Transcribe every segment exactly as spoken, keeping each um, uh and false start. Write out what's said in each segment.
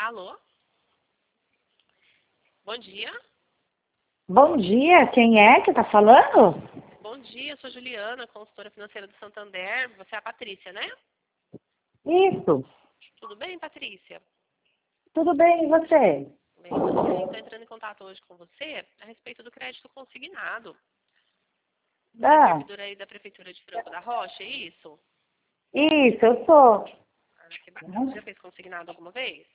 Alô? Bom dia. Bom dia, quem é que tá falando? Bom dia, eu sou Juliana, consultora financeira do Santander. Você é a Patrícia, né? Isso, Tudo bem, Patrícia? tudo bem, e você? Bem, também. Estou entrando em contato hoje com você a respeito do crédito consignado. Você é Ah, servidora aí da Prefeitura de Franco da Rocha, é isso? isso, eu sou. Ah, que bacana. Você já fez consignado alguma vez?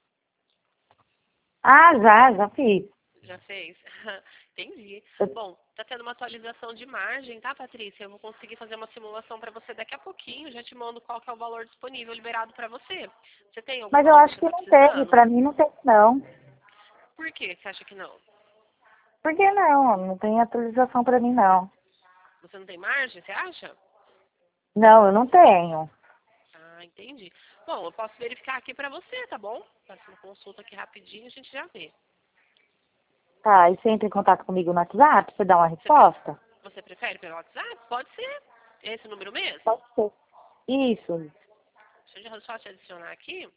Ah, já, já fiz. Já fez? Entendi. Eu- Bom, tá tendo uma atualização de margem, tá, Patrícia? Eu vou conseguir fazer uma simulação para você daqui a pouquinho. Já te mando qual que é o valor disponível liberado para você. Você tem algum Mas eu valor que acho você que está não tem, precisando? pra mim não tem não. Por que você acha que não? Por que não? Não tem atualização pra mim não. Você não tem margem, você acha? Não, eu não tenho. Ah, entendi. Bom, eu posso verificar aqui para você, tá bom? Faço uma consulta aqui rapidinho, a gente já vê. Tá, e você entra em contato comigo no WhatsApp, você dá uma Você, pre- resposta? você prefere pelo WhatsApp? Pode ser. Esse número mesmo? Pode ser. Isso. Deixa eu só te adicionar aqui.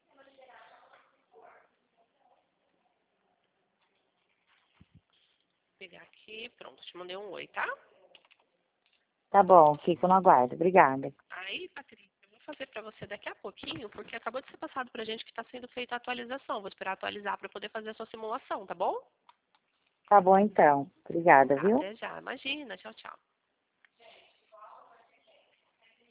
Pegar aqui, pronto, te mandei um oi, tá? Tá bom, fico no aguardo. Obrigada. Aí, Patrícia, eu vou fazer para você daqui a pouquinho, porque acabou de ser passado para a gente que está sendo feita a atualização. Vou esperar atualizar para poder fazer a sua simulação, tá bom? Tá bom então. Obrigada, Tá, viu? até já. Imagina. Tchau, tchau.